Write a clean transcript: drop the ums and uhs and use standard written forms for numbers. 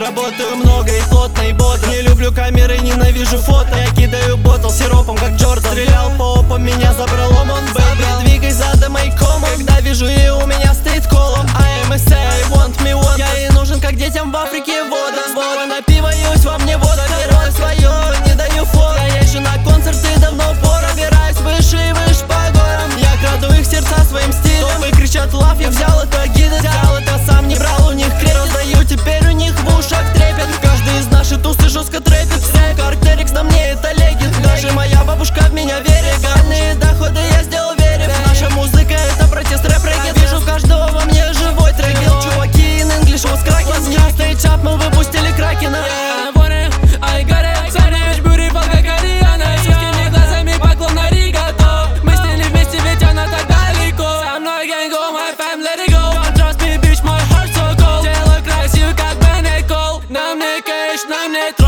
работаю много и плотно и бодро. Не люблю камеры, ненавижу фото. Я кидаю ботл сиропом, как Джордан. Стрелял по опам, меня забрал он, бэйби. Двигай задом и комом, когда вижу и у меня стоит колом. I am a say, I want me one. Я ей нужен, как детям в Африке вода. Напиваюсь, во мне вода. Первое свое, не даю фото. Я езжу на концерты, давно пора. Выбираюсь выше и выше по горам. Я краду их сердца своим стилем. Топы кричат лав, я взял это гида. Взял это сам, не брал у них кредит. Раздаю теперь у них в ушах трепет. Каждый из наших тусы жестко трэпит. Сука, Арктерикс, на мне это легит. Даже моя бабушка в меня верит. Легальные доходы я сделал верив. Наша музыка это протест, рэп, рэкет. Вижу каждого во мне живой трек. Чуваки in English, was cracking. Let's stage up, мы выпустили кракена. I got it, Саня, beautiful, как Ариана. С узкими глазами поклон на ригато. Мы с ней не вместе, ведь она так далеко. Со мной gang go, my fam, let it go. Don't trust me, bitch, my heart so cold. Тело красив, как Бенекол. На мне кэш, на мне